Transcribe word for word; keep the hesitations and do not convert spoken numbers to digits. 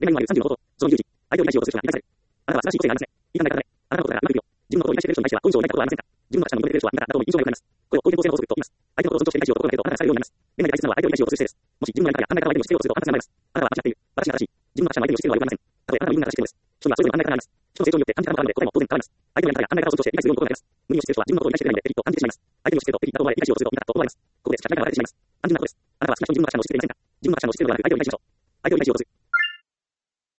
恋愛にまるさんじゅうのこと、その有事、相手を理解しようとする人が理解される。あなたは素晴らしい個性でありますね。いい考え方ね。あなたのことからうまくいくよ。自分のことを理解している人に対しては、根性を抱いたことはありませんか？自分の価値観に認めている人は、あなたとも印象が良くなります。これを公平公正の法則と言います。相手のことを尊重して理解しようと心がけると、あなたがされるようになります。恋愛で大切なのは相手を理解しようとする姿勢です。もし自分の何かや考え方を相手に押し付けようとすると、あなたが考えます。あなたは間違っている。私が正しい。自分の価値観を相手に押し付けるのは良くありません。たとえあなたの言うのが正しいのです。人にはそれぞれの考え方があります。人の成長によって感じ方も変わるので、答えも当然変わります。相手のやり方や考え方を尊重して理解するように心がけます。無理をしている人は自分のことを理解していないので、ペリッと感じてしまいます。相手に押し付けると、ペリッだと思われ、理解しようとすると、味方と思われます。ここで着地が流れてしまいます。単純なことです。あなたは好きな人に自分の価値観を押し付けていませんか？自分の価値観を押し付けるのではなく、相手を理解しましょう。相手を理解しようとする。